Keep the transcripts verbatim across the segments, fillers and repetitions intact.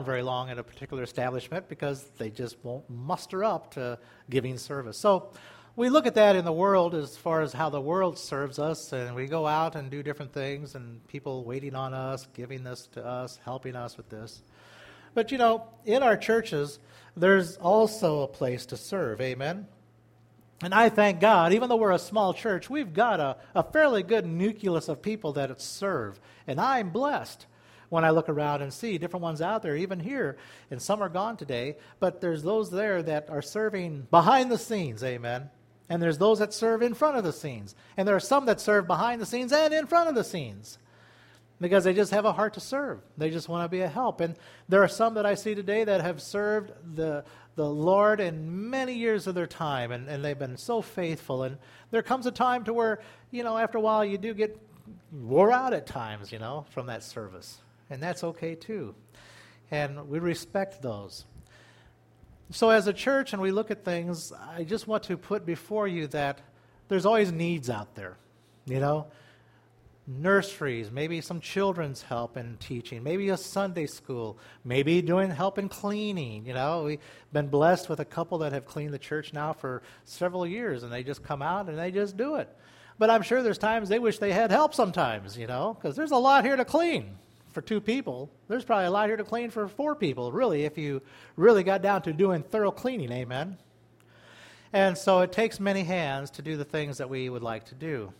very long in a particular establishment because they just won't muster up to giving service. So we look at that in the world as far as how the world serves us, and we go out and do different things, and people waiting on us, giving this to us, helping us with this. But, you know, in our churches, there's also a place to serve, amen? And I thank God, even though we're a small church, we've got a, a fairly good nucleus of people that serve. And I'm blessed when I look around and see different ones out there, even here. And some are gone today, but there's those there that are serving behind the scenes, amen? And there's those that serve in front of the scenes. And there are some that serve behind the scenes and in front of the scenes because they just have a heart to serve. They just want to be a help. And there are some that I see today that have served the the Lord in many years of their time, and, and they've been so faithful. And there comes a time to where, you know, after a while you do get wore out at times, you know, from that service. And that's okay too. And we respect those. So as a church, and we look at things, I just want to put before you that there's always needs out there, you know. Nurseries, maybe some children's help in teaching, maybe a Sunday school, maybe doing help in cleaning. You know, we've been blessed with a couple that have cleaned the church now for several years, and they just come out and they just do it. But I'm sure there's times they wish they had help sometimes, you know, because there's a lot here to clean for two people. There's probably a lot here to clean for four people, really, if you really got down to doing thorough cleaning, amen? And so it takes many hands to do the things that we would like to do.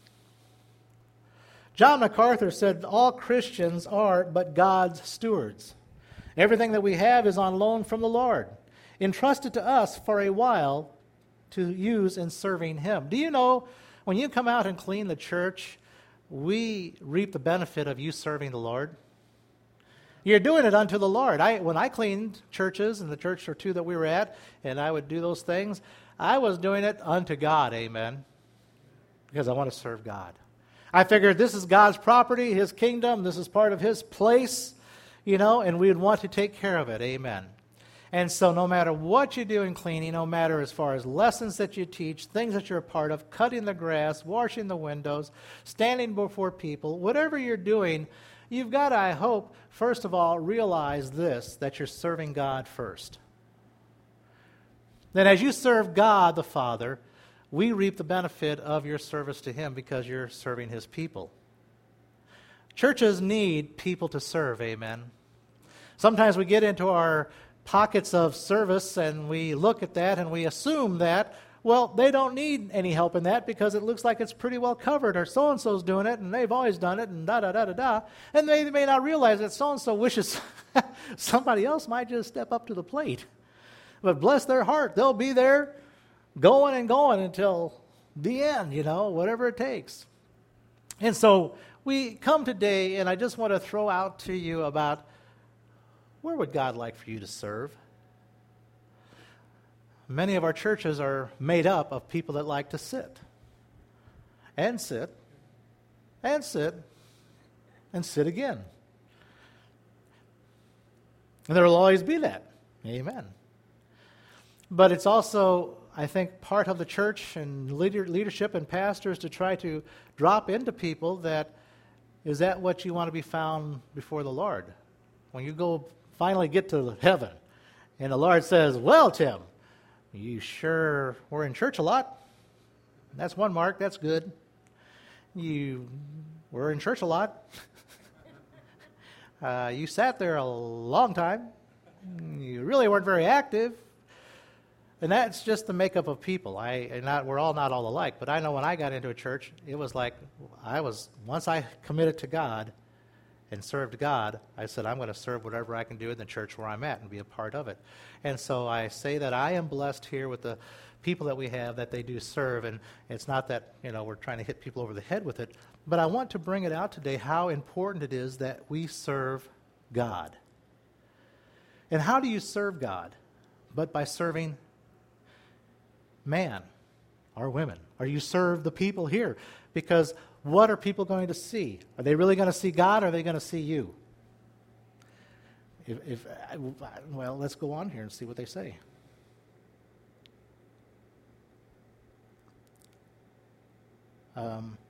John MacArthur said, all Christians are but God's stewards. Everything that we have is on loan from the Lord, entrusted to us for a while to use in serving Him. Do you know, when you come out and clean the church, we reap the benefit of you serving the Lord? You're doing it unto the Lord. I, when I cleaned churches, and the church or two that we were at, and I would do those things, I was doing it unto God, amen, because I want to serve God. I figured this is God's property, His kingdom, this is part of His place, you know, and we would want to take care of it, amen. And so no matter what you do in cleaning, no matter as far as lessons that you teach, things that you're a part of, cutting the grass, washing the windows, standing before people, whatever you're doing, you've got to, I hope, first of all, realize this, that you're serving God first. Then as you serve God the Father, we reap the benefit of your service to Him because you're serving His people. Churches need people to serve, amen. Sometimes we get into our pockets of service and we look at that and we assume that, well, they don't need any help in that because it looks like it's pretty well covered, or so-and-so's doing it and they've always done it and da-da-da-da-da. And they may not realize that so-and-so wishes somebody else might just step up to the plate. But bless their heart, they'll be there going and going until the end, you know, whatever it takes. And so we come today, and I just want to throw out to you about where would God like for you to serve? Many of our churches are made up of people that like to sit and sit and sit and sit again. And there will always be that. Amen. But it's also, I think, part of the church and leader, leadership and pastors to try to drop into people that, is that what you want to be found before the Lord? When you go finally get to heaven and the Lord says, well, Tim, you sure were in church a lot. That's one mark. That's good. You were in church a lot. uh, you sat there a long time. You really weren't very active. And that's just the makeup of people. I and not, we're all not all alike, but I know when I got into a church, it was like I was, once I committed to God and served God, I said, I'm going to serve whatever I can do in the church where I'm at and be a part of it. And so I say that I am blessed here with the people that we have, that they do serve, and it's not that, you know, we're trying to hit people over the head with it, but I want to bring it out today how important it is that we serve God. And how do you serve God? But by serving man or women. Or you serve the people here. Because what are people going to see? Are they really going to see God, or are they going to see you? If, if well, let's go on here and see what they say. Um,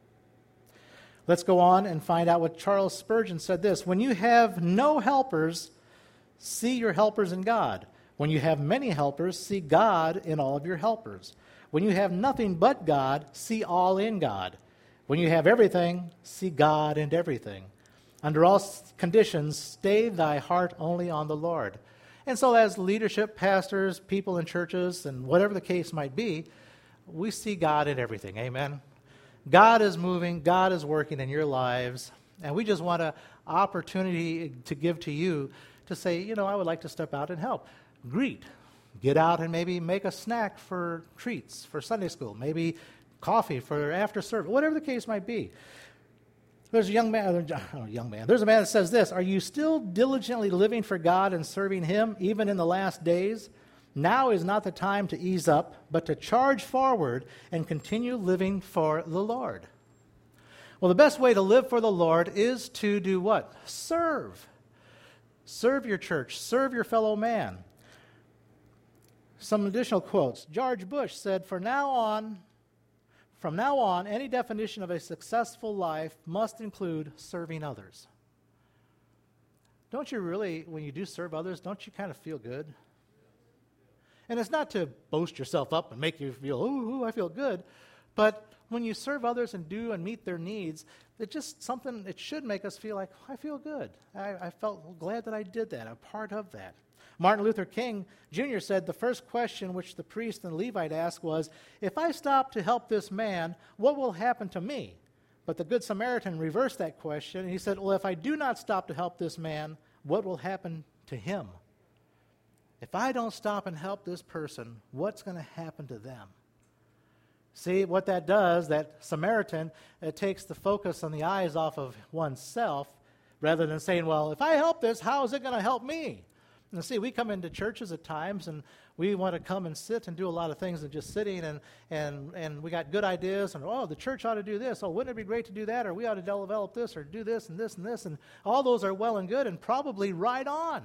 let's go on and find out what Charles Spurgeon said this. When you have no helpers see your helpers in God. When you have many helpers, see God in all of your helpers. When you have nothing but God, see all in God. When you have everything, see God in everything. Under all conditions, stay thy heart only on the Lord. And so as leadership, pastors, people in churches, and whatever the case might be, we see God in everything. Amen? God is moving. God is working in your lives. And we just want an opportunity to give to you to say, you know, I would like to step out and help. Greet. Get out and maybe make a snack for treats for Sunday school. Maybe coffee for after service. Whatever the case might be. There's a young man, oh, young man. There's a man that says this, are you still diligently living for God and serving Him even in the last days? Now is not the time to ease up, but to charge forward and continue living for the Lord. Well, the best way to live for the Lord is to do what? Serve. Serve your church. Serve your fellow man. Some additional quotes. George Bush said, For now on, from now on, any definition of a successful life must include serving others. Don't you really, when you do serve others, don't you kind of feel good? And it's not to boast yourself up and make you feel, ooh, ooh, I feel good. But when you serve others and do and meet their needs, it's just something, it should make us feel like, I feel good. I, I felt glad that I did that, a part of that. Martin Luther King Junior said the first question which the priest and Levite asked was, if I stop to help this man, what will happen to me? But the Good Samaritan reversed that question, and he said, well, if I do not stop to help this man, what will happen to him? If I don't stop and help this person, what's going to happen to them? See, what that does, that Samaritan, it takes the focus on the eyes off of oneself rather than saying, well, if I help this, how is it going to help me? And see, we come into churches at times and we want to come and sit and do a lot of things and just sitting and, and, and we got good ideas and, oh, the church ought to do this. Oh, wouldn't it be great to do that? Or we ought to develop this or do this and this and this. And all those are well and good and probably right on.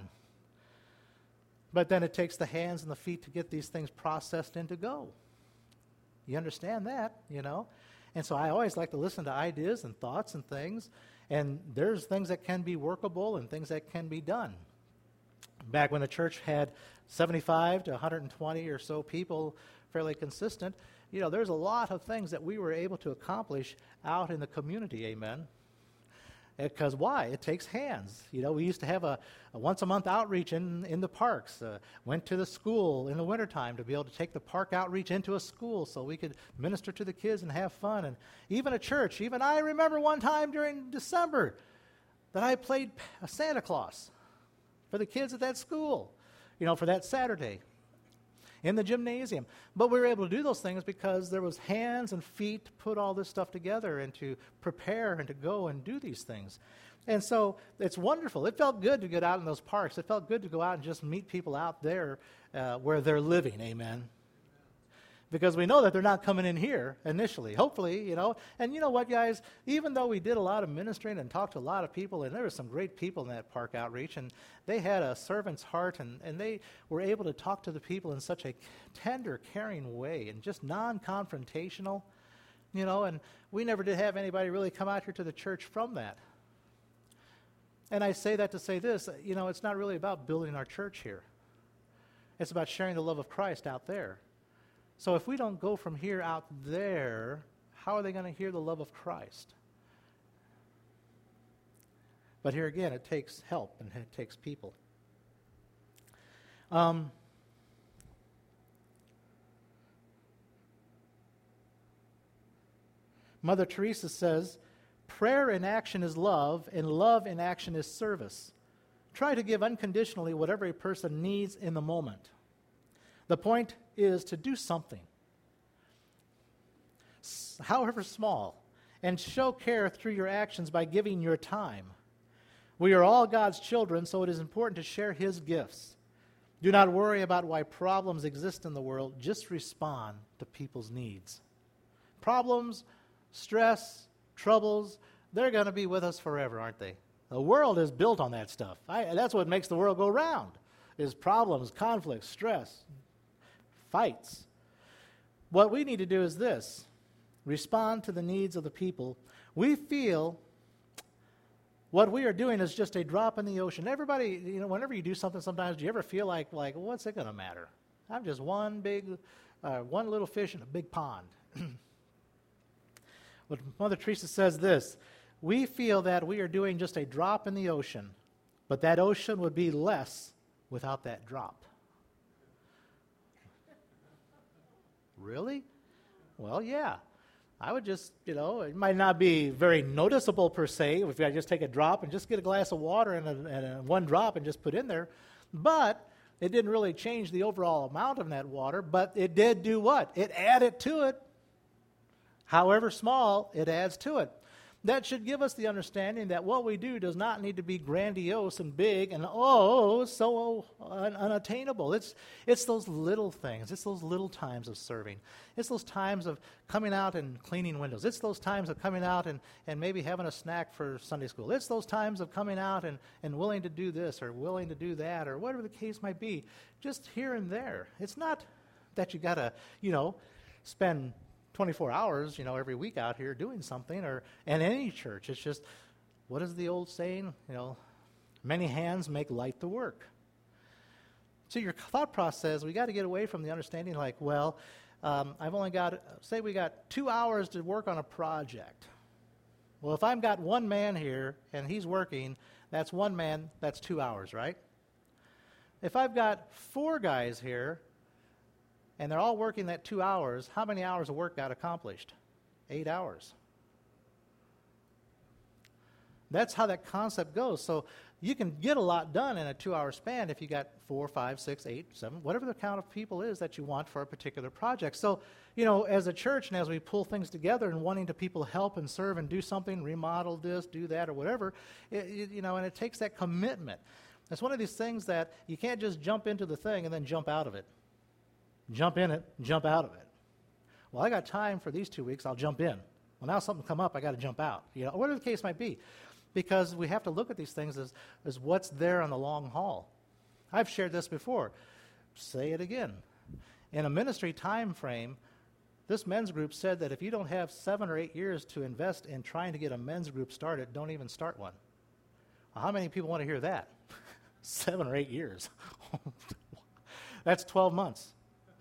But then it takes the hands and the feet to get these things processed and to go. You understand that, you know? And so I always like to listen to ideas and thoughts and things. And there's things that can be workable and things that can be done. Back when the church had seventy-five to one hundred twenty or so people, fairly consistent, you know, there's a lot of things that we were able to accomplish out in the community, amen? Because why? It takes hands. You know, we used to have a, a once-a-month outreach in, in the parks. Uh, went to the school in the wintertime to be able to take the park outreach into a school so we could minister to the kids and have fun. And even a church. Even I remember one time during December that I played Santa Claus for the kids at that school, you know, for that Saturday in the gymnasium. But we were able to do those things because there was hands and feet to put all this stuff together and to prepare and to go and do these things. And so it's wonderful. It felt good to get out in those parks. It felt good to go out and just meet people out there uh, where they're living, amen. Because we know that they're not coming in here initially, hopefully, you know. And you know what, guys? Even though we did a lot of ministering and talked to a lot of people, and there were some great people in that park outreach, and they had a servant's heart, and, and they were able to talk to the people in such a tender, caring way, and just non-confrontational, you know. And we never did have anybody really come out here to the church from that. And I say that to say this, you know, it's not really about building our church here. It's about sharing the love of Christ out there. So if we don't go from here out there, how are they going to hear the love of Christ? But here again, it takes help and it takes people. Um, Mother Teresa says, prayer in action is love, and love in action is service. Try to give unconditionally whatever a person needs in the moment. The point is to do something, however small, and show care through your actions by giving your time. We are all God's children, so it is important to share His gifts. Do not worry about why problems exist in the world. Just respond to people's needs. Problems, stress, troubles, they're going to be with us forever, aren't they? The world is built on that stuff. I, that's what makes the world go round, is problems, conflicts, stress, fights. What we need to do is this: respond to the needs of the people. We feel what we are doing is just a drop in the ocean. Everybody, you know, whenever you do something sometimes, do you ever feel like, like what's it going to matter? I'm just one big, uh, one little fish in a big pond. But Mother Teresa says this, we feel that we are doing just a drop in the ocean, but that ocean would be less without that drop. Really? Well, yeah. I would just, you know, it might not be very noticeable per se if I just take a drop and just get a glass of water and, a, and a one drop and just put in there. But it didn't really change the overall amount of that water, but it did do what? It added to it. However small, it adds to it. That should give us the understanding that what we do does not need to be grandiose and big and, oh, so un- unattainable. It's, it's those little things. It's those little times of serving. It's those times of coming out and cleaning windows. It's those times of coming out and, and maybe having a snack for Sunday school. It's those times of coming out and, and willing to do this or willing to do that or whatever the case might be, just here and there. It's not that you got to, you know, spend twenty-four hours, you know, every week out here doing something, or in any church. It's just, what is the old saying? You know, many hands make light the work. So your thought process, we got to get away from the understanding like, well, um, I've only got, say we got two hours to work on a project. Well, if I've got one man here and he's working, that's one man, that's two hours, right? If I've got four guys here, and they're all working that two hours, how many hours of work got accomplished? Eight hours. That's how that concept goes. So you can get a lot done in a two-hour span if you got four, five, six, eight, seven, whatever the count of people is that you want for a particular project. So, you know, as a church and as we pull things together and wanting to people help and serve and do something, remodel this, do that, or whatever, it, it, you know, and it takes that commitment. It's one of these things that you can't just jump into the thing and then jump out of it. Jump in it, jump out of it. Well, I got time for these two weeks, I'll jump in. Well, now something come up, I got to jump out. You know, whatever the case might be. Because we have to look at these things as, as what's there on the long haul. I've shared this before. Say it again. In a ministry time frame, this men's group said that if you don't have seven or eight years to invest in trying to get a men's group started, don't even start one. Well, how many people want to hear that? Seven or eight years. That's twelve months.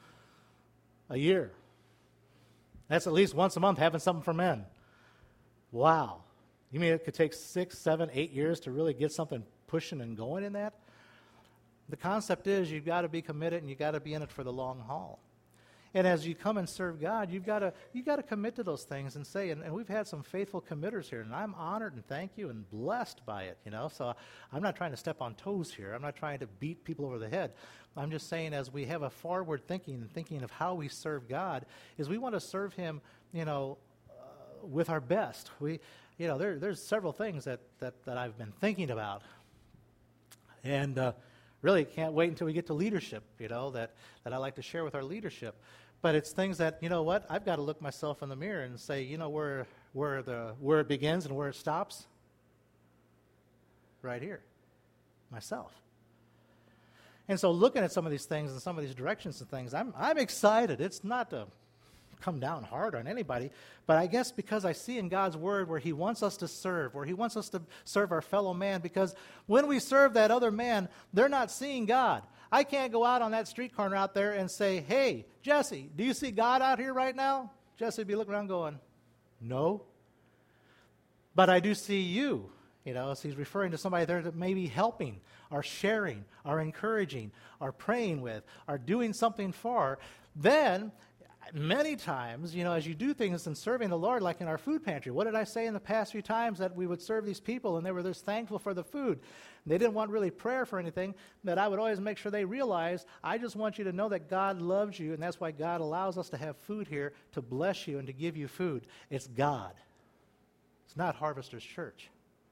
A year. That's at least once a month having something for men. Wow. You mean it could take six, seven, eight years to really get something pushing and going in that? The concept is you've got to be committed and you've got to be in it for the long haul. And as you come and serve God, you've got to you've got to commit to those things and say, and, and we've had some faithful committers here, and I'm honored and thank you and blessed by it, you know. So I'm not trying to step on toes here. I'm not trying to beat people over the head. I'm just saying as we have a forward thinking and thinking of how we serve God, is we want to serve Him, you know, uh, with our best. We, you know, there, there's several things that, that, that I've been thinking about. And uh, really can't wait until we get to leadership, you know, that, that I like to share with our leadership. But it's things that, you know what, I've got to look myself in the mirror and say, you know, where where the where it begins and where it stops? Right here. Myself. And so looking at some of these things and some of these directions and things, I'm I'm excited. It's not to come down hard on anybody, but I guess because I see in God's Word where He wants us to serve, where He wants us to serve our fellow man, because when we serve that other man, they're not seeing God. I can't go out on that street corner out there and say, hey, Jesse, do you see God out here right now? Jesse would be looking around going, no. But I do see you. You know, so he's referring to somebody there that may be helping, or sharing, or encouraging, or praying with, or doing something for. Then, many times, you know, as you do things in serving the Lord, like in our food pantry, what did I say in the past few times? That we would serve these people and they were just thankful for the food. They didn't want really prayer for anything, that I would always make sure they realized, I just want you to know that God loves you, and that's why God allows us to have food here to bless you and to give you food. It's God. It's not Harvester's Church.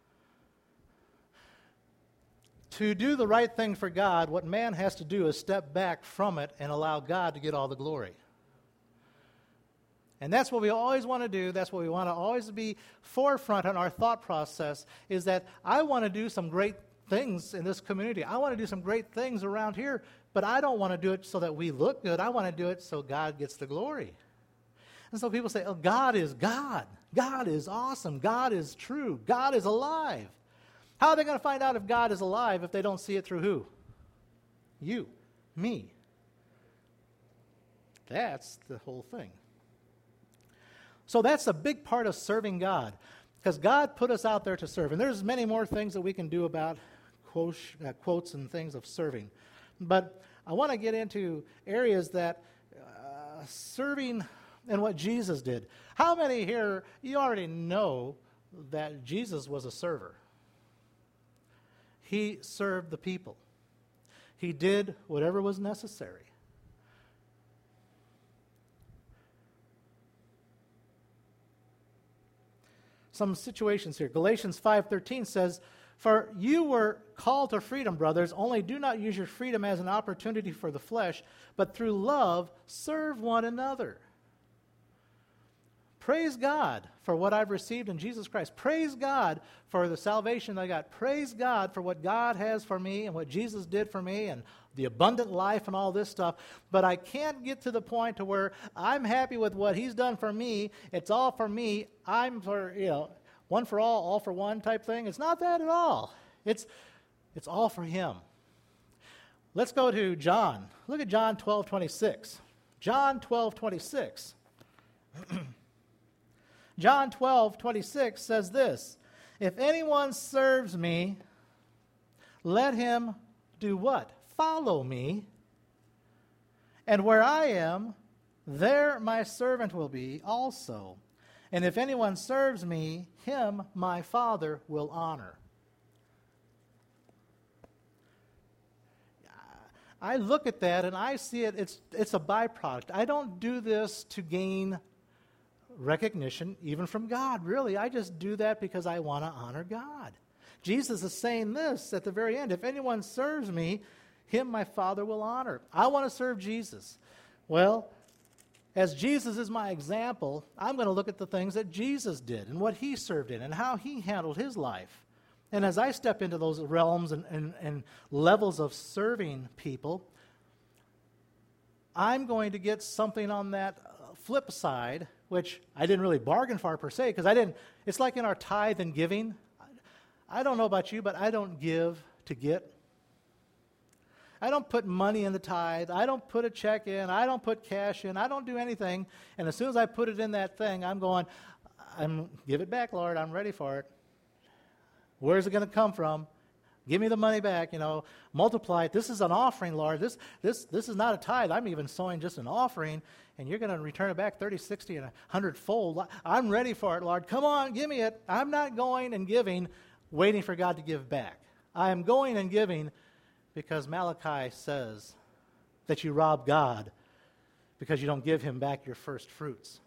To do the right thing for God, what man has to do is step back from it and allow God to get all the glory. And that's what we always want to do. That's what we want to always be forefront on our thought process, is that I want to do some great things in this community. I want to do some great things around here, but I don't want to do it so that we look good. I want to do it so God gets the glory. And so people say, oh, God is God. God is awesome. God is true. God is alive. How are they going to find out if God is alive if they don't see it through who? You, me. That's the whole thing. So that's a big part of serving God, because God put us out there to serve. And there's many more things that we can do about quotes, uh, quotes and things of serving. But I want to get into areas that uh, serving and what Jesus did. How many here, you already know that Jesus was a server? He served the people. He did whatever was necessary. Some situations here. Galatians five thirteen says, "For you were called to freedom, brothers, only do not use your freedom as an opportunity for the flesh, but through love serve one another." Praise God for what I've received in Jesus Christ. Praise God for the salvation I got. Praise God for what God has for me and what Jesus did for me and the abundant life and all this stuff. But I can't get to the point to where I'm happy with what He's done for me. It's all for me. I'm for, you know, one for all, all for one type thing. It's not that at all. It's, it's all for Him. Let's go to John. Look at John twelve twenty-six. John twelve twenty-six. John twelve twenty-six says this, "If anyone serves me, let him do what? Follow me. And where I am, there my servant will be also. And if anyone serves me, him my Father will honor." I look at that and I see it, it's, it's a byproduct. I don't do this to gain recognition, even from God, really. I just do that because I want to honor God. Jesus is saying this at the very end, "If anyone serves me, him my Father will honor." I want to serve Jesus. Well, as Jesus is my example, I'm going to look at the things that Jesus did and what He served in and how He handled His life. And as I step into those realms and, and, and levels of serving people, I'm going to get something on that flip side, which I didn't really bargain for per se, because I didn't, it's like in our tithe and giving. I don't know about you, but I don't give to get. I don't put money in the tithe. I don't put a check in. I don't put cash in. I don't do anything. And as soon as I put it in that thing, I'm going, I'm give it back, Lord. I'm ready for it. Where's it going to come from? Give me the money back, you know, multiply it. This is an offering, Lord. This this this is not a tithe. I'm even sowing just an offering, and you're going to return it back thirty, sixty, and one hundred fold. I'm ready for it, Lord. Come on, give me it. I'm not going and giving, waiting for God to give back. I am going and giving because Malachi says that you rob God because you don't give Him back your first fruits.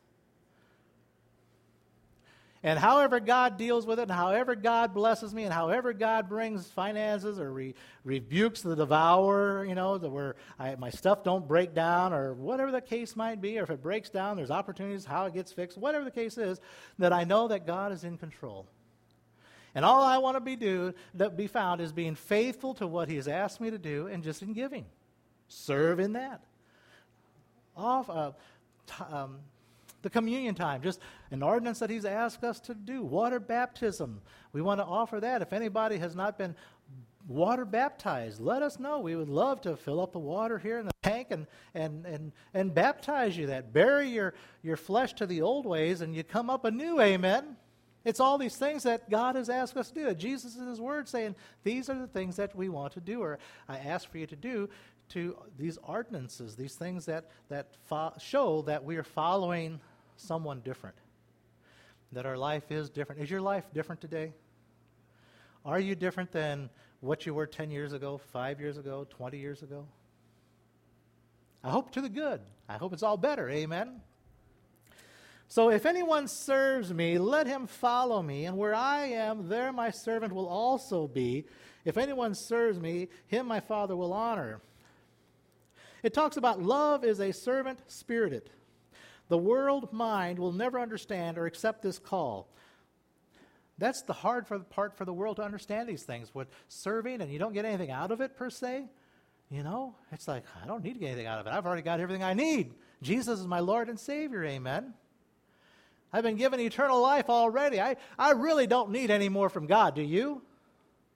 And however God deals with it, and however God blesses me, and however God brings finances or re- rebukes the devourer, you know, that where I, my stuff don't break down, or whatever the case might be, or if it breaks down, there's opportunities, how it gets fixed, whatever the case is, that I know that God is in control. And all I want to be do that be found is being faithful to what He has asked me to do, and just in giving, serve in that. Off. Uh, t- um, The communion time, just an ordinance that He's asked us to do. Water baptism. We want to offer that. If anybody has not been water baptized, let us know. We would love to fill up the water here in the tank and and and, and baptize you that. Bury your, your flesh to the old ways and you come up anew, amen. It's all these things that God has asked us to do. Jesus in His Word saying, these are the things that we want to do, or I ask for you to do, to these ordinances, these things that, that fo- show that we are following someone different, that our life is different. Is your life different today? Are you different than what you were ten years ago, five years ago, twenty years ago? I hope to the good. I hope it's all better. Amen. So if anyone serves me, let him follow me, and where I am, there my servant will also be. If anyone serves me, him my Father will honor. It talks about love is a servant spirited. The world mind will never understand or accept this call. That's the hard for the part for the world to understand these things. With serving and you don't get anything out of it per se, you know, it's like, I don't need to get anything out of it. I've already got everything I need. Jesus is my Lord and Savior, amen. I've been given eternal life already. I, I really don't need any more from God, do you?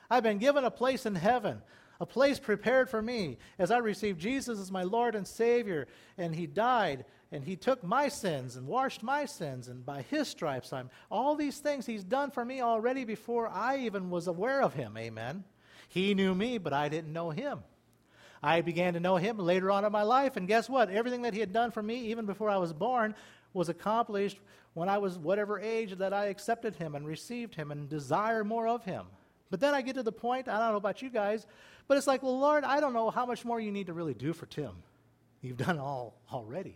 I've been given a place in heaven, a place prepared for me as I received Jesus as my Lord and Savior, and he died, and he took my sins and washed my sins, and by his stripes, I'm all these things he's done for me already before I even was aware of him, amen. He knew me, but I didn't know him. I began to know him later on in my life, and guess what? Everything that he had done for me, even before I was born, was accomplished when I was whatever age that I accepted him and received him and desired more of him. But then I get to the point, I don't know about you guys, but it's like, well, Lord, I don't know how much more you need to really do for Tim. You've done all already.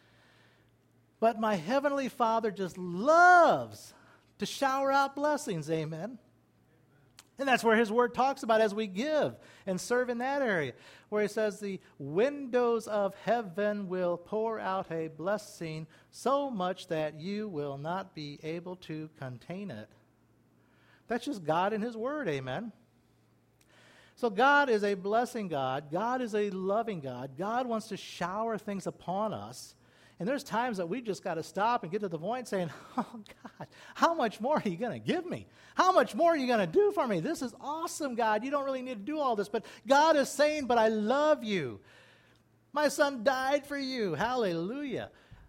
But my Heavenly Father just loves to shower out blessings, amen. And that's where his word talks about as we give and serve in that area, where he says the windows of heaven will pour out a blessing so much that you will not be able to contain it. That's just God and his word, amen. So God is a blessing God. God is a loving God. God wants to shower things upon us. And there's times that we just got to stop and get to the point saying, oh, God, how much more are you going to give me? How much more are you going to do for me? This is awesome, God. You don't really need to do all this. But God is saying, but I love you. My son died for you. Hallelujah.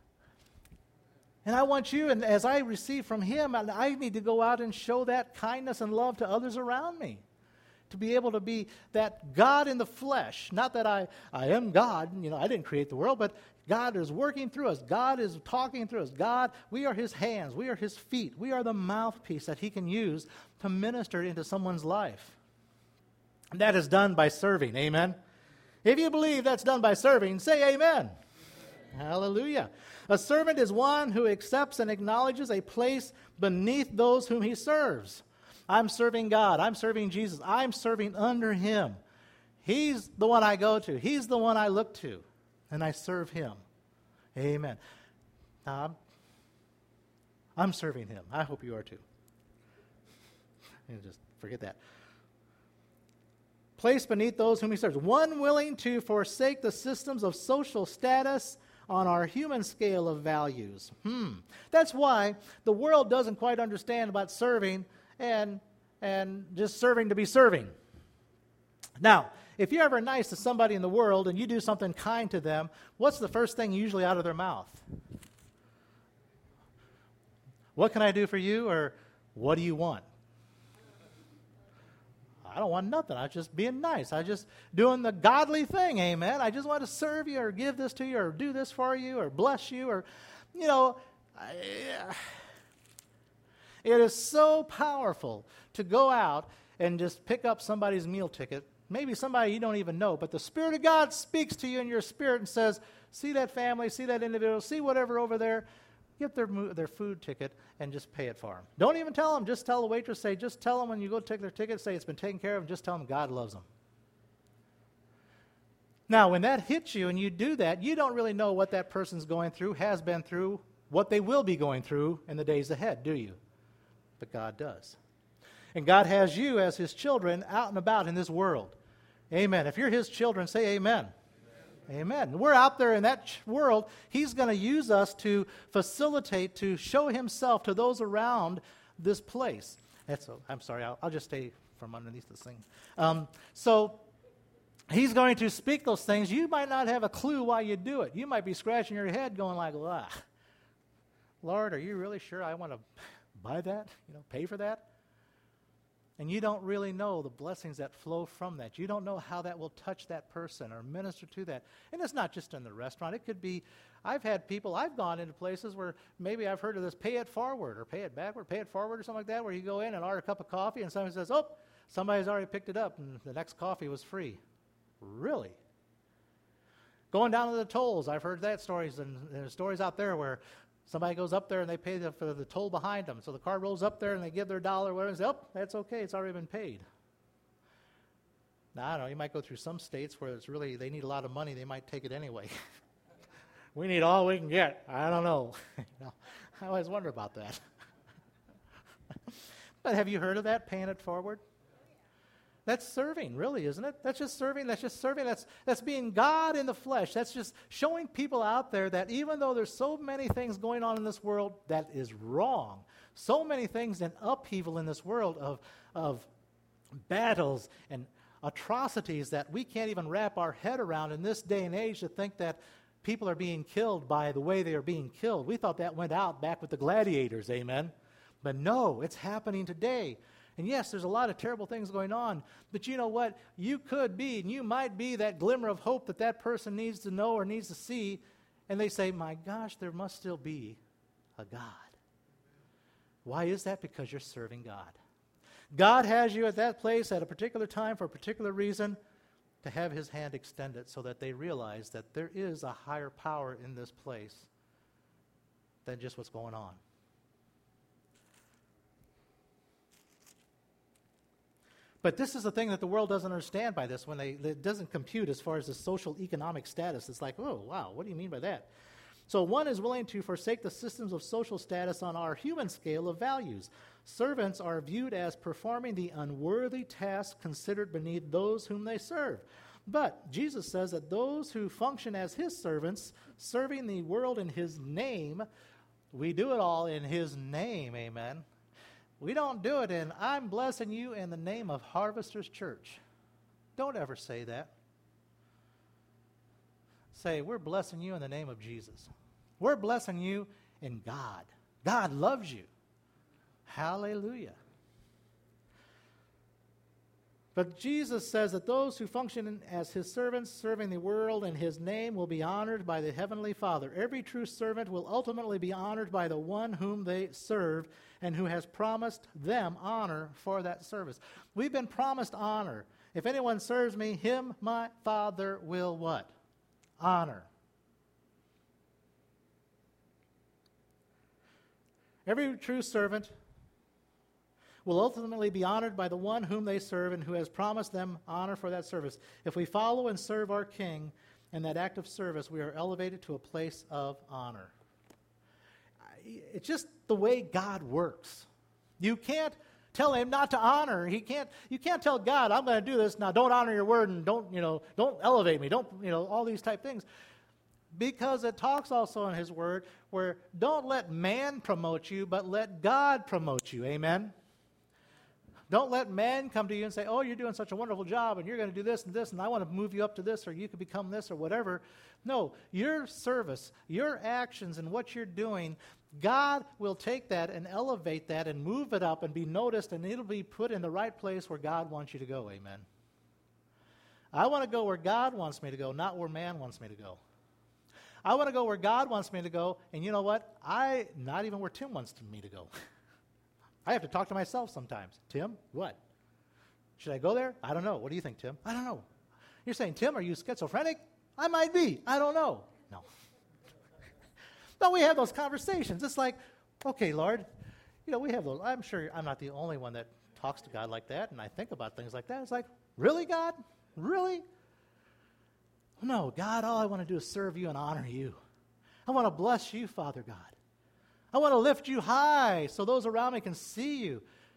And I want you, and as I receive from him, I need to go out and show that kindness and love to others around me. To be able to be that God in the flesh. Not that I, I am God, you know, I didn't create the world, but God is working through us. God is talking through us. God, we are his hands. We are his feet. We are the mouthpiece that he can use to minister into someone's life. And that is done by serving. Amen? If you believe that's done by serving, say amen. Amen. Hallelujah. A servant is one who accepts and acknowledges a place beneath those whom he serves. I'm serving God. I'm serving Jesus. I'm serving under him. He's the one I go to. He's the one I look to. And I serve him. Amen. Now, I'm, I'm serving him. I hope you are too. And just forget that. Place beneath those whom he serves. One willing to forsake the systems of social status on our human scale of values. Hmm. That's why the world doesn't quite understand about serving and and just serving to be serving. Now, if you're ever nice to somebody in the world and you do something kind to them, what's the first thing usually out of their mouth? What can I do for you, or what do you want? I don't want nothing. I'm just being nice. I'm just doing the godly thing, amen. I just want to serve you or give this to you or do this for you or bless you or, you know, I, it is so powerful to go out and just pick up somebody's meal ticket, maybe somebody you don't even know, but the Spirit of God speaks to you in your spirit and says, see that family, see that individual, see whatever over there, get their their food ticket and just pay it for them. Don't even tell them, just tell the waitress, say, just tell them when you go take their ticket, say it's been taken care of, and just tell them God loves them. Now, when that hits you and you do that, you don't really know what that person's going through, has been through, what they will be going through in the days ahead, do you? But God does. And God has you as his children out and about in this world. Amen. If you're his children, say amen. Amen. Amen. We're out there in that ch- world. He's going to use us to facilitate, to show himself to those around this place. That's a, I'm sorry, I'll, I'll just stay from underneath this thing. Um, so he's going to speak those things. You might not have a clue why you do it. You might be scratching your head going like, ah, Lord, are you really sure I want to buy that, you know, pay for that? And you don't really know the blessings that flow from that. You don't know how that will touch that person or minister to that. And it's not just in the restaurant. It could be, I've had people, I've gone into places where maybe I've heard of this pay it forward or pay it backward, pay it forward or something like that, where you go in and order a cup of coffee and somebody says, oh, somebody's already picked it up and the next coffee was free. Really? Going down to the tolls, I've heard that stories, and there's stories out there where somebody goes up there and they pay the, for the toll behind them. So the car rolls up there and they give their dollar, whatever, and say, oh, that's okay, it's already been paid. Now, I don't know, you might go through some states where it's really, they need a lot of money, they might take it anyway. We need all we can get. I don't know. you know I always wonder about that. But have you heard of that, paying it forward? That's serving, really, isn't it? That's just serving. That's just serving. That's that's being God in the flesh. That's just showing people out there that even though there's so many things going on in this world that is wrong, so many things in upheaval in this world of, of battles and atrocities that we can't even wrap our head around in this day and age, to think that people are being killed by the way they are being killed. We thought that went out back with the gladiators, amen? But no, it's happening today. And yes, there's a lot of terrible things going on, but you know what? You could be, and you might be that glimmer of hope that that person needs to know or needs to see, and they say, my gosh, there must still be a God. Why is that? Because you're serving God. God has you at that place at a particular time for a particular reason, to have his hand extended so that they realize that there is a higher power in this place than just what's going on. But this is the thing that the world doesn't understand by this. When they, it doesn't compute as far as the social economic status. It's like, oh, wow, what do you mean by that? So one is willing to forsake the systems of social status on our human scale of values. Servants are viewed as performing the unworthy task considered beneath those whom they serve. But Jesus says that those who function as his servants, serving the world in his name, we do it all in his name, amen. We don't do it in, I'm blessing you in the name of Harvesters Church. Don't ever say that. Say, we're blessing you in the name of Jesus. We're blessing you in God. God loves you. Hallelujah. But Jesus says that those who function as his servants, serving the world in his name, will be honored by the Heavenly Father. Every true servant will ultimately be honored by the one whom they serve and who has promised them honor for that service. We've been promised honor. If anyone serves me, him my Father will what? Honor. Every true servant will ultimately be honored by the one whom they serve and who has promised them honor for that service. If we follow and serve our King in that act of service, we are elevated to a place of honor. It's just the way God works. You can't tell him not to honor. He can't. You can't tell God, I'm going to do this. Now, don't honor your word and don't, you know, don't elevate me. Don't, you know, all these type things. Because it talks also in his word where don't let man promote you, but let God promote you. Amen? Don't let man come to you and say, oh, you're doing such a wonderful job, and you're going to do this and this, and I want to move you up to this, or you could become this, or whatever. No, your service, your actions, and what you're doing, God will take that and elevate that and move it up and be noticed, and it'll be put in the right place where God wants you to go. Amen. I want to go where God wants me to go, not where man wants me to go. I want to go where God wants me to go, and you know what? I not even where Tim wants me to go. I have to talk to myself sometimes. Tim, what? Should I go there? I don't know. What do you think, Tim? I don't know. You're saying, Tim, are you schizophrenic? I might be. I don't know. No. No, we have those conversations. It's like, okay, Lord, you know, we have those. I'm sure I'm not the only one that talks to God like that, and I think about things like that. It's like, really, God? Really? No, God, all I want to do is serve you and honor you. I want to bless you, Father God. I want to lift you high so those around me can see you.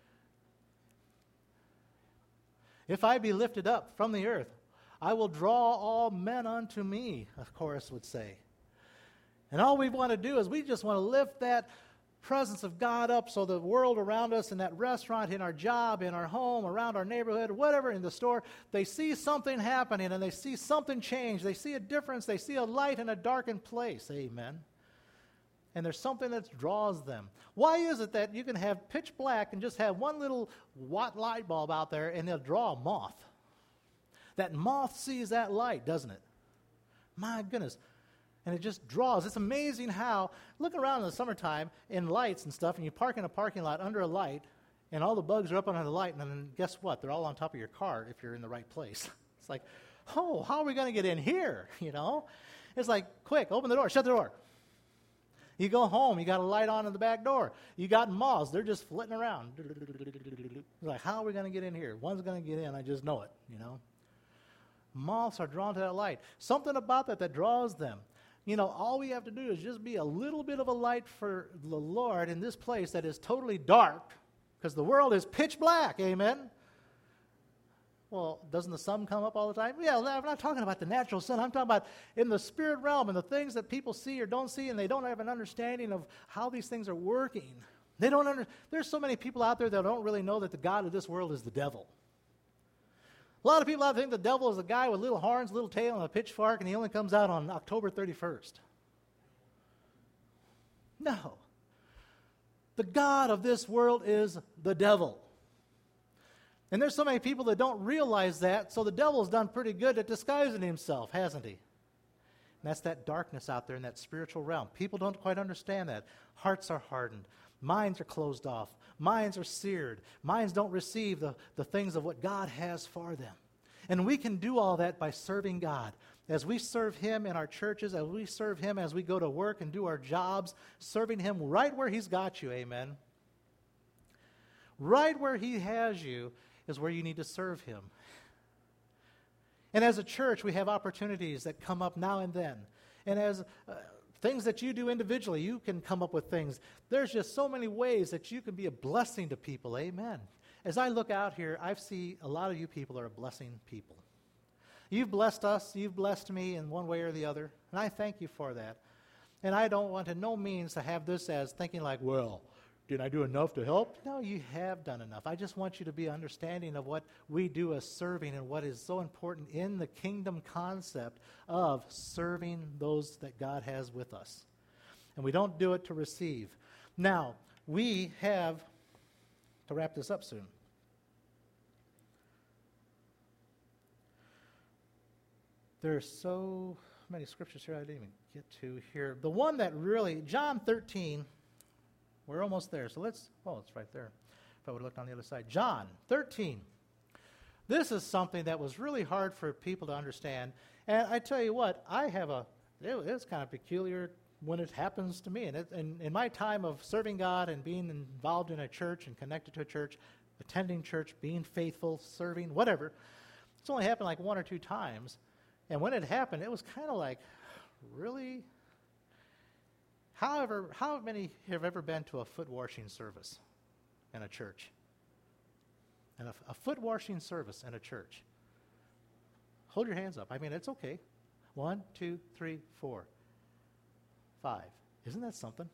If I be lifted up from the earth, I will draw all men unto me, a chorus would say. And all we want to do is we just want to lift that presence of God up so the world around us, in that restaurant, in our job, in our home, around our neighborhood, whatever, in the store, they see something happening and they see something change. They see a difference. They see a light in a darkened place. Amen. And there's something that draws them. Why is it that you can have pitch black and just have one little watt light bulb out there and they'll draw a moth? That moth sees that light, doesn't it? My goodness. And it just draws. It's amazing how, look around in the summertime in lights and stuff, and you park in a parking lot under a light, and all the bugs are up under the light, and then guess what? They're all on top of your car if you're in the right place. It's like, oh, how are we going to get in here? You know? It's like, quick, open the door, shut the door. You go home, you got a light on in the back door. You got moths, they're just flitting around. Like, how are we going to get in here? One's going to get in, I just know it, you know. Moths are drawn to that light. Something about that that draws them. You know, all we have to do is just be a little bit of a light for the Lord in this place that is totally dark, because the world is pitch black, amen? Well, doesn't the sun come up all the time? Yeah, I'm not talking about the natural sun. I'm talking about in the spirit realm and the things that people see or don't see, and they don't have an understanding of how these things are working. They don't under, there's so many people out there that don't really know that the God of this world is the devil. A lot of people think the devil is a guy with little horns, little tail, and a pitchfork, and he only comes out on October thirty-first. No. The god of this world is the devil. And there's so many people that don't realize that, so the devil's done pretty good at disguising himself, hasn't he? And that's that darkness out there in that spiritual realm. People don't quite understand that. Hearts are hardened. Minds are closed off. Minds are seared. Minds don't receive the, the things of what God has for them. And we can do all that by serving God. As we serve Him in our churches, as we serve Him as we go to work and do our jobs, serving Him right where He's got you, amen? Right where He has you is where you need to serve Him. And as a church, we have opportunities that come up now and then. And as uh, things that you do individually, you can come up with things. There's just so many ways that you can be a blessing to people. Amen. As I look out here, I see a lot of you people are a blessing people. You've blessed us. You've blessed me in one way or the other. And I thank you for that. And I don't want to no means to have this as thinking like, well, did I do enough to help? No, you have done enough. I just want you to be understanding of what we do as serving and what is so important in the kingdom concept of serving those that God has with us. And we don't do it to receive. Now, we have to wrap this up soon. There are so many scriptures here I didn't even get to here. The one that really, John thirteen, we're almost there. So let's, oh, it's right there. If I would have looked on the other side. John thirteen. This is something that was really hard for people to understand. And I tell you what, I have a, it, it's kind of peculiar when it happens to me. And it, in, in my time of serving God and being involved in a church and connected to a church, attending church, being faithful, serving, whatever, it's only happened like one or two times. And when it happened, it was kind of like, really? However, how many have ever been to a foot washing service in a church? And a, a foot washing service in a church. Hold your hands up. I mean, it's okay. One, two, three, four, five. Isn't that something?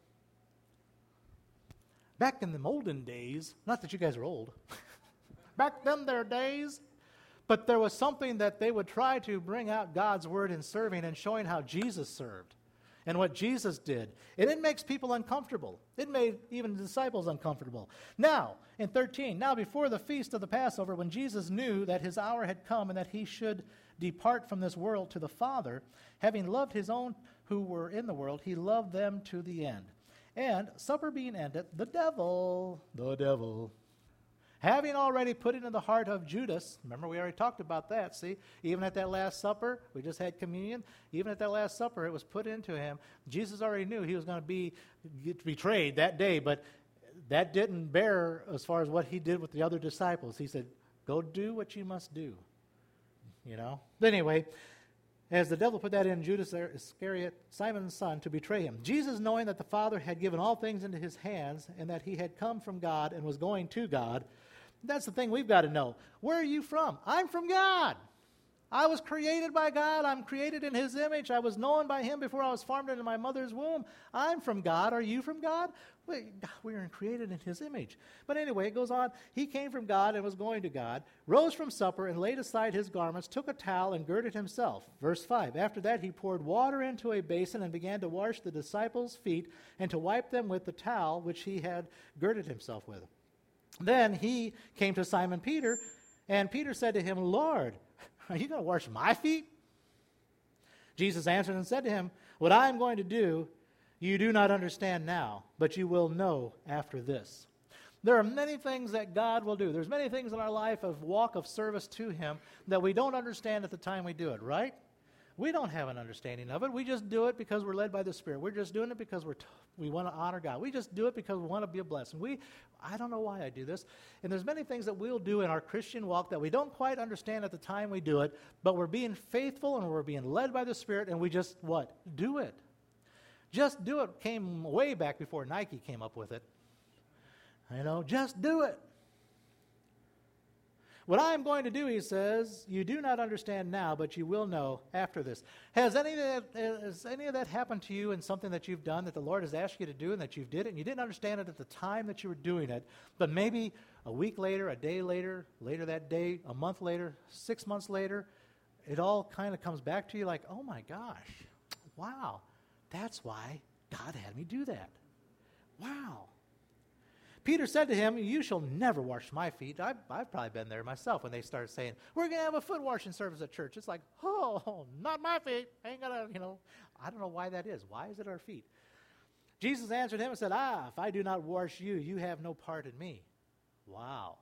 Back in the olden days, not that you guys are old, back then their days, but there was something that they would try to bring out God's word in serving and showing how Jesus served and what Jesus did. And it makes people uncomfortable. It made even the disciples uncomfortable. Now, in thirteen, now before the feast of the Passover, when Jesus knew that his hour had come and that he should depart from this world to the Father, having loved his own who were in the world, he loved them to the end. And supper being ended, the devil, the devil, having already put it in the heart of Judas, remember we already talked about that, see? Even at that Last Supper, we just had communion, even at that Last Supper, it was put into him. Jesus already knew he was going to be get betrayed that day, but that didn't bear as far as what he did with the other disciples. He said, go do what you must do, you know? But anyway, as the devil put that in Judas Iscariot, Simon's son, to betray him. Jesus, knowing that the Father had given all things into his hands and that he had come from God and was going to God, that's the thing we've got to know. Where are you from? I'm from God. I was created by God. I'm created in his image. I was known by him before I was formed in my mother's womb. I'm from God. Are you from God? We are created in his image. But anyway, it goes on. He came from God and was going to God, rose from supper and laid aside his garments, took a towel and girded himself. Verse five, after that he poured water into a basin and began to wash the disciples' feet and to wipe them with the towel which he had girded himself with. Then he came to Simon Peter, and Peter said to him, Lord, are you going to wash my feet? Jesus answered and said to him, what I am going to do, you do not understand now, but you will know after this. There are many things that God will do. There's many things in our life of walk of service to him that we don't understand at the time we do it, right? We don't have an understanding of it. We just do it because we're led by the Spirit. We're just doing it because we're t- we want to honor God. We just do it because we want to be a blessing. We, I don't know why I do this. And there's many things that we'll do in our Christian walk that we don't quite understand at the time we do it, but we're being faithful and we're being led by the Spirit, and we just, what? Do it. Just do it came way back before Nike came up with it. You know, just do it. What I am going to do, he says, you do not understand now, but you will know after this. Has any of that, has any of that happened to you in something that you've done that the Lord has asked you to do and that you've did it and you didn't understand it at the time that you were doing it, but maybe a week later, a day later, later that day, a month later, six months later, it all kind of comes back to you like, oh my gosh, wow, that's why God had me do that. Wow. Peter said to him, you shall never wash my feet. I've, I've probably been there myself when they started saying, we're going to have a foot washing service at church. It's like, oh, not my feet. Ain't going to, you know, I don't know why that is. Why is it our feet? Jesus answered him and said, ah, if I do not wash you, you have no part in me. Wow.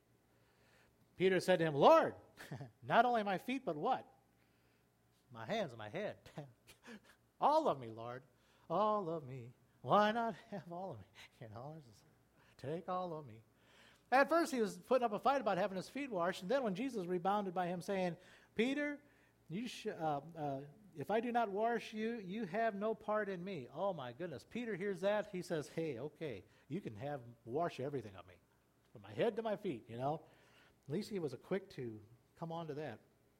Peter said to him, Lord, not only my feet, but what? My hands and my head. All of me, Lord. All of me. Why not have all of me? You know, it's just, take all of me. At first, he was putting up a fight about having his feet washed, and then when Jesus rebounded by him saying, Peter, you sh- uh, uh, if I do not wash you, you have no part in me. Oh, my goodness. Peter hears that. He says, hey, okay, you can have wash everything of me, from my head to my feet, you know. At least he was a quick to come on to that.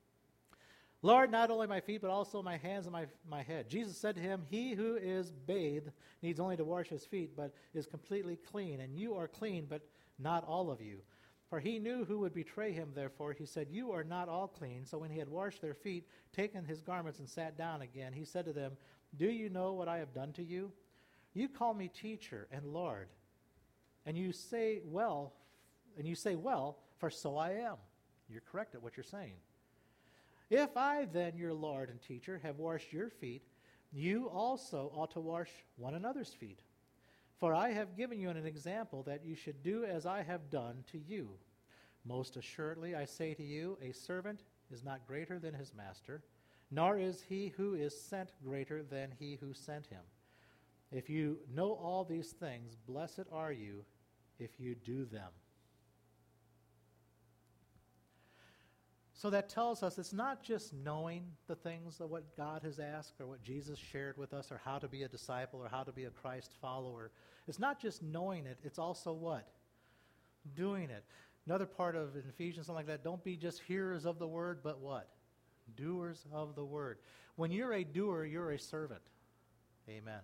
Lord, not only my feet, but also my hands and my, my head. Jesus said to him, he who is bathed needs only to wash his feet, but is completely clean. And you are clean, but not all of you. For he knew who would betray him, therefore he said, you are not all clean. So when he had washed their feet, taken his garments and sat down again, he said to them, do you know what I have done to you? You call me teacher and Lord. And you say, well, and you say, well, for so I am. You're correct at what you're saying. If I then, your Lord and teacher, have washed your feet, you also ought to wash one another's feet. For I have given you an example that you should do as I have done to you. Most assuredly, I say to you, a servant is not greater than his master, nor is he who is sent greater than he who sent him. If you know all these things, blessed are you if you do them. So that tells us it's not just knowing the things of what God has asked or what Jesus shared with us or how to be a disciple or how to be a Christ follower. It's not just knowing it, it's also what? Doing it. Another part of Ephesians, something like that, don't be just hearers of the word, but what? Doers of the word. When you're a doer, you're a servant. Amen.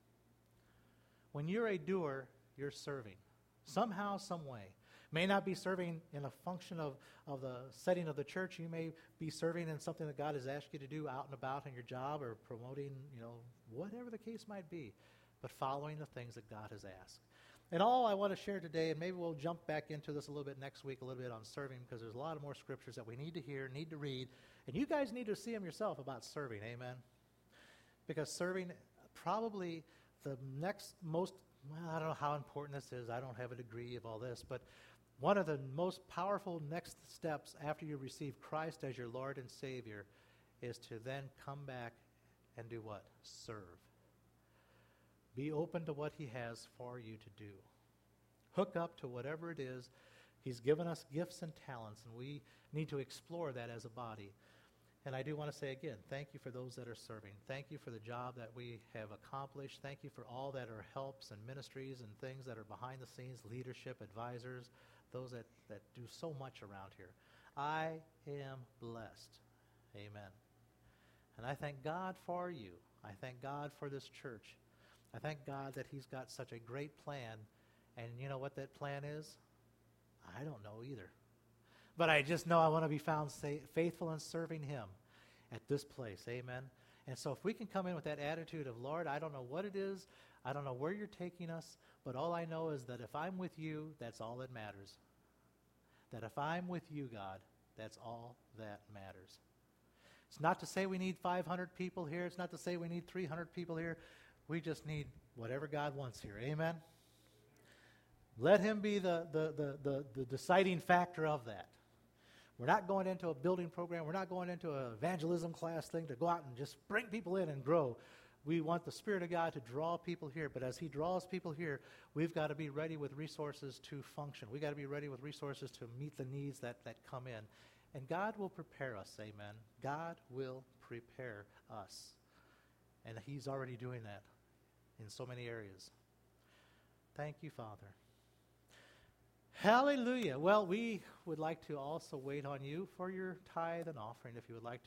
When you're a doer, you're serving. Somehow, some way. May not be serving in a function of, of the setting of the church. You may be serving in something that God has asked you to do out and about in your job or promoting, you know, whatever the case might be, but following the things that God has asked. And all I want to share today, and maybe we'll jump back into this a little bit next week, a little bit on serving, because there's a lot of more scriptures that we need to hear, need to read, and you guys need to see them yourself about serving, amen? Because serving, probably the next most, well, I don't know how important this is. I don't have a degree of all this, but one of the most powerful next steps after you receive Christ as your Lord and Savior is to then come back and do what? Serve. Be open to what he has for you to do. Hook up to whatever it is. He's given us gifts and talents, and we need to explore that as a body. And I do want to say again, thank you for those that are serving. Thank you for the job that we have accomplished. Thank you for all that are helps and ministries and things that are behind the scenes, leadership, advisors, those that, that do so much around here. I am blessed. Amen. And I thank God for you. I thank God for this church. I thank God that he's got such a great plan. And you know what that plan is? I don't know either. But I just know I want to be found faithful in serving him at this place. Amen. And so if we can come in with that attitude of, Lord, I don't know what it is. I don't know where you're taking us. But all I know is that if I'm with you, that's all that matters. That if I'm with you, God, that's all that matters. It's not to say we need five hundred people here. It's not to say we need three hundred people here. We just need whatever God wants here. Amen. Let him be the, the, the, the, the deciding factor of that. We're not going into a building program. We're not going into an evangelism class thing to go out and just bring people in and grow. We want the Spirit of God to draw people here. But as he draws people here, we've got to be ready with resources to function. We've got to be ready with resources to meet the needs that, that come in. And God will prepare us, amen. God will prepare us. And he's already doing that in so many areas. Thank you, Father. Hallelujah. Well, we would like to also wait on you for your tithe and offering if you would like